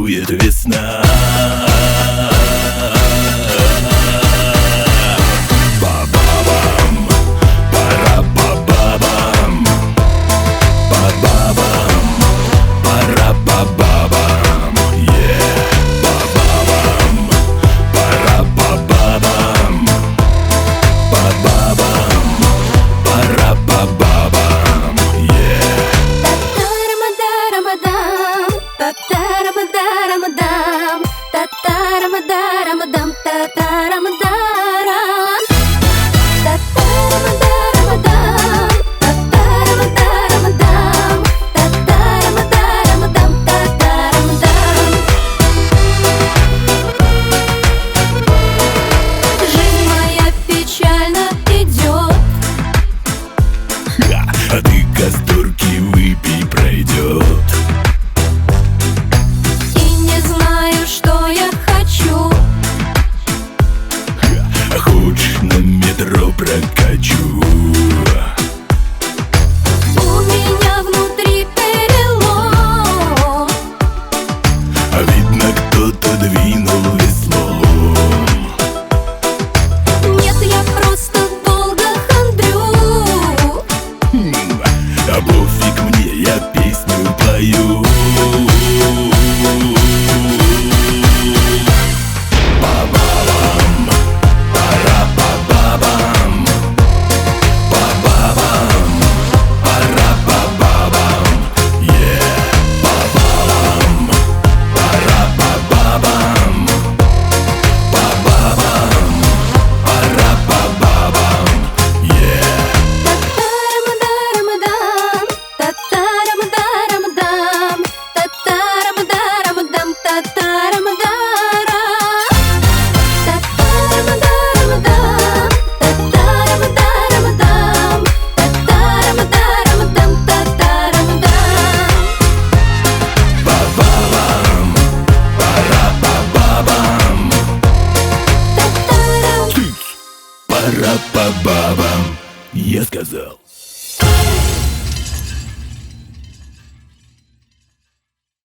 Стартует весна. Ба-ба-бам, пара-ба-ба-бам, ба-ба-бам, пара-ба-ба-бам, ба-ба-бам, пара-ба-ба-бам, ба-ба-бам, пара-ба-ба-бам, Та-та-рамада-рамадам, та-та-рамада-рамадам, та-та-рамада-рамадам, та-та-рамада-рамадам, та-та-рамада-рамадам, та-та-рамада-рамадам, та-та-рамадам. Жизнь моя печально идет, а ты касторки выпей, пройдет. и не знаю, что я хочу. Хочешь, на метро прокачу? У меня внутри перелом, А видно, кто-то двинул веслом. нет, я просто долго хандрю. А пофиг мне, я песню пою. Ба-ба-бам, пара-ба-ба-бам, ба-ба-бам, пара-ба-ба-бам, ба-ба-бам, пара-ба-ба-бам, ба-ба-бам, пара-ба-ба-бам, Та-та-рамада-рамадам, та-та-рамада-рамадам, та-та-рамада-рамадам, та-та-рамада-рамадам, та-та-рамада-рамадам, та-та-рамадам. ба-ба-бам, пара-ба-ба-бам, Та-та-рам. пара-ба-ба-бам, я сказал.